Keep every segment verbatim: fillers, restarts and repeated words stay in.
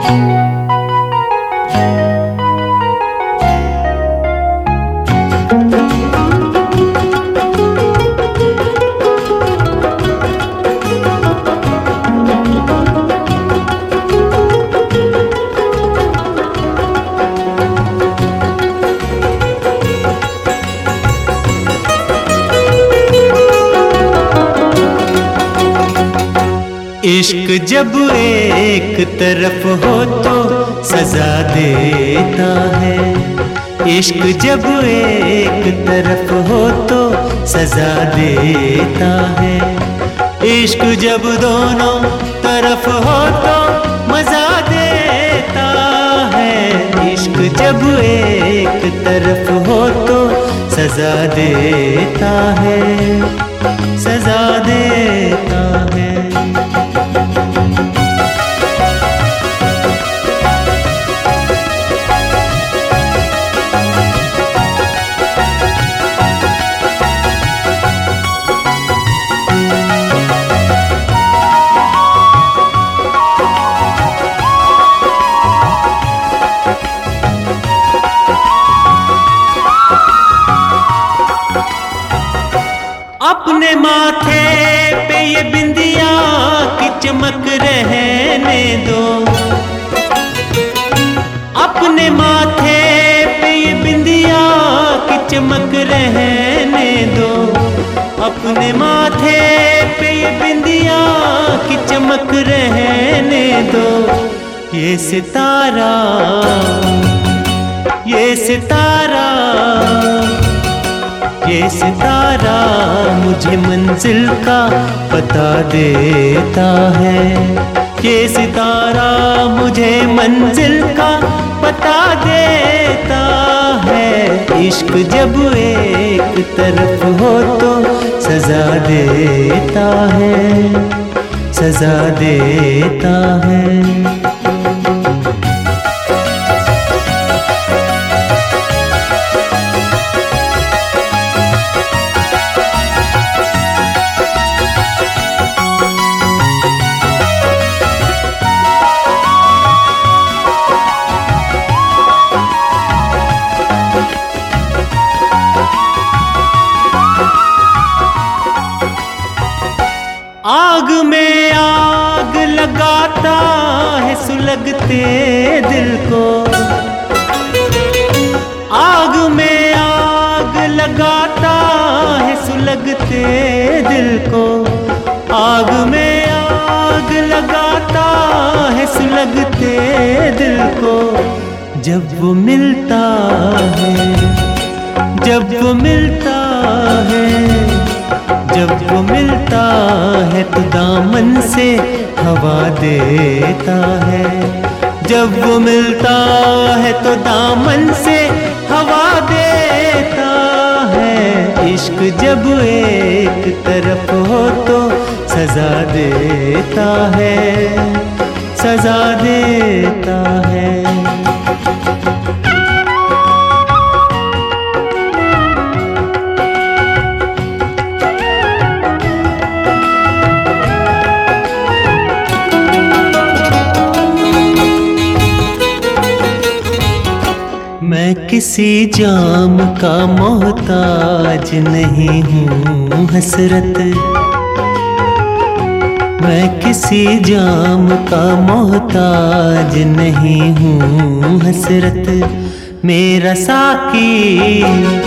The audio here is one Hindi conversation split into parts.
इश्क जब एक तरफ हो तो सजा देता है। इश्क जब एक तरफ हो तो सजा देता है। इश्क जब दोनों तरफ हो तो मजा देता है। इश्क जब एक तरफ हो तो सजा देता है, सजा देता है। अपने माथे पे ये बिंदिया की चमक रहने दो। अपने माथे पे ये बिंदिया की चमक रहने दो। अपने माथे पे ये बिंदिया की चमक रहने दो। ये सितारा, ये सितारा, ये सितारा मुझे मंजिल का पता देता है। ये सितारा मुझे मंजिल का पता देता है। इश्क जब एक तरफ हो तो सजा देता है, सजा देता है। आग में आग लगाता है सुलगते दिल को। आग में आग लगाता है सुलगते दिल को। आग में आग लगाता है सुलगते दिल को। जब वो मिलता है, जब वो मिलता है, जब वो मिलता है तो दामन से हवा देता है। जब वो मिलता है तो दामन से हवा देता है। इश्क जब एक तरफ हो तो सजा देता है, सजा देता है। मैं किसी जाम का मोहताज नहीं हूँ हसरत। मैं किसी जाम का मोहताज नहीं हूँ हसरत। मेरा साकी,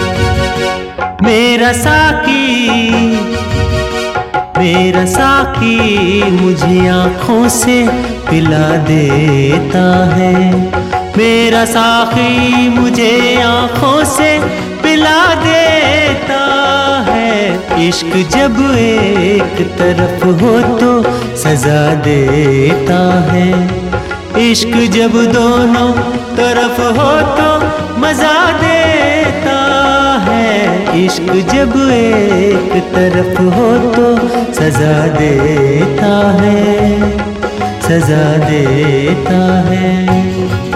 मेरा साकी, मेरा साकी मुझे आँखों से पिला देता है। मेरा साकी मुझे आँखों से पिला देता है। इश्क जब एक तरफ हो तो सजा देता है। इश्क जब दोनों तरफ हो तो मजा देता है। इश्क जब एक तरफ हो तो सजा देता है, सजा देता है।